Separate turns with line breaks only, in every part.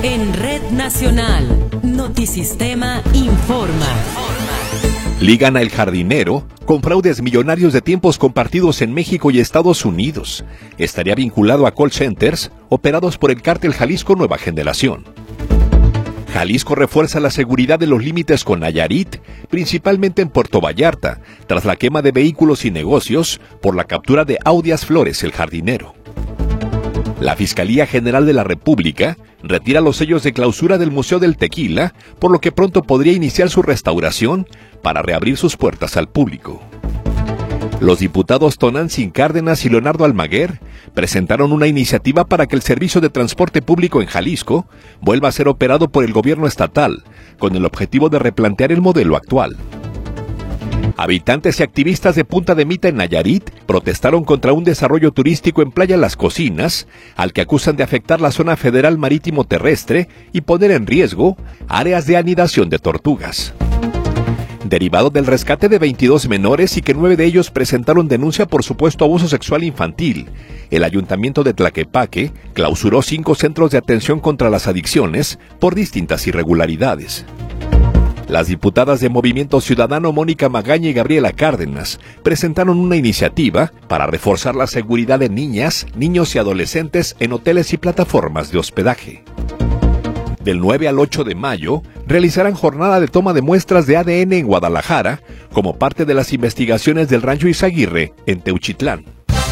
En Red Nacional, Notisistema informa.
Ligan a El Jardinero con fraudes millonarios de tiempos compartidos en México y Estados Unidos. Estaría vinculado a call centers operados por el cártel Jalisco Nueva Generación. Jalisco refuerza la seguridad de los límites con Nayarit, principalmente en Puerto Vallarta, tras la quema de vehículos y negocios por la captura de Audias Flores El Jardinero. La Fiscalía General de la República retira los sellos de clausura del Museo del Tequila, por lo que pronto podría iniciar su restauración para reabrir sus puertas al público. Los diputados Tonantzin Cárdenas y Leonardo Almaguer presentaron una iniciativa para que el servicio de transporte público en Jalisco vuelva a ser operado por el gobierno estatal, con el objetivo de replantear el modelo actual. Habitantes y activistas de Punta de Mita en Nayarit protestaron contra un desarrollo turístico en Playa Las Cocinas, al que acusan de afectar la zona federal marítimo terrestre y poner en riesgo áreas de anidación de tortugas. Derivado del rescate de 22 menores y que 9 de ellos presentaron denuncia por supuesto abuso sexual infantil, el Ayuntamiento de Tlaquepaque clausuró 5 centros de atención contra las adicciones por distintas irregularidades. Las diputadas de Movimiento Ciudadano Mónica Magaña y Gabriela Cárdenas presentaron una iniciativa para reforzar la seguridad de niñas, niños y adolescentes en hoteles y plataformas de hospedaje. Del 9 al 8 de mayo, realizarán jornada de toma de muestras de ADN en Guadalajara como parte de las investigaciones del Rancho Izaguirre en Teuchitlán.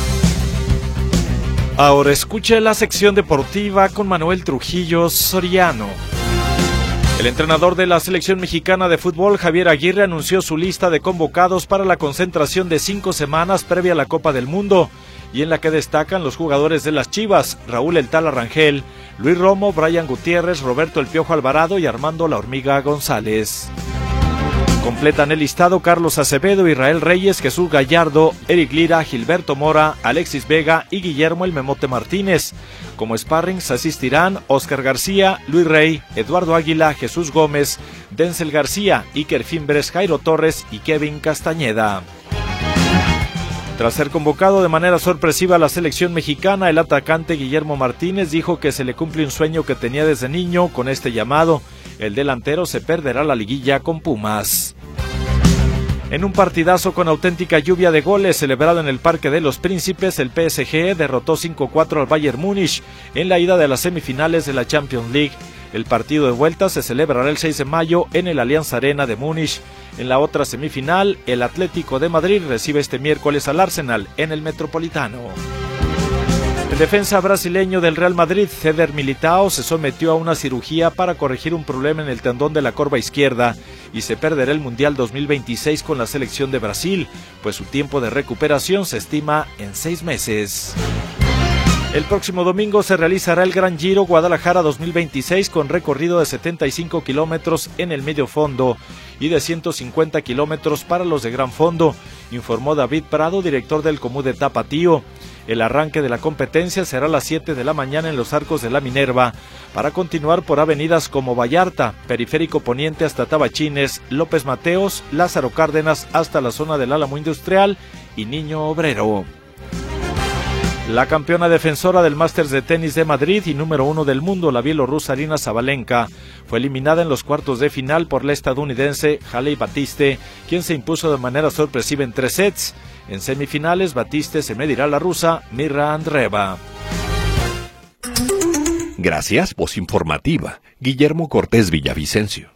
Ahora escuche la sección deportiva con Manuel Trujillo Soriano. El entrenador de la selección mexicana de fútbol, Javier Aguirre, anunció su lista de convocados para la concentración de 5 semanas previa a la Copa del Mundo, y en la que destacan los jugadores de las Chivas, Raúl El Tala Rangel, Luis Romo, Brian Gutiérrez, Roberto El Piojo Alvarado y Armando La Hormiga González. Completan el listado Carlos Acevedo, Israel Reyes, Jesús Gallardo, Eric Lira, Gilberto Mora, Alexis Vega y Guillermo El Memote Martínez. Como sparrings asistirán Oscar García, Luis Rey, Eduardo Águila, Jesús Gómez, Denzel García, Iker Fimbres, Jairo Torres y Kevin Castañeda. Tras ser convocado de manera sorpresiva a la selección mexicana, el atacante Guillermo Martínez dijo que se le cumple un sueño que tenía desde niño con este llamado. El delantero se perderá la liguilla con Pumas. En un partidazo con auténtica lluvia de goles celebrado en el Parque de los Príncipes, el PSG derrotó 5-4 al Bayern Múnich en la ida de las semifinales de la Champions League. El partido de vuelta se celebrará el 6 de mayo en el Allianz Arena de Múnich. En la otra semifinal, el Atlético de Madrid recibe este miércoles al Arsenal en el Metropolitano. El defensa brasileño del Real Madrid, Ceder Militao, se sometió a una cirugía para corregir un problema en el tendón de la corva izquierda y se perderá el Mundial 2026 con la selección de Brasil, pues su tiempo de recuperación se estima en 6 meses. El próximo domingo se realizará el Gran Giro Guadalajara 2026 con recorrido de 75 kilómetros en el medio fondo y de 150 kilómetros para los de gran fondo, informó David Prado, director del Comú de Tapatío. El arranque de la competencia será a las 7 de la mañana en los Arcos de la Minerva, para continuar por avenidas como Vallarta, Periférico Poniente hasta Tabachines, López Mateos, Lázaro Cárdenas hasta la zona del Álamo Industrial y Niño Obrero. La campeona defensora del Masters de Tenis de Madrid y número 1 del mundo, la bielorrusa Aryna Sabalenka, fue eliminada en los cuartos de final por la estadounidense Hailey Batiste, quien se impuso de manera sorpresiva en 3 sets. En semifinales, Batiste se medirá a la rusa Mirra Andreeva.
Gracias, voz informativa, Guillermo Cortés Villavicencio.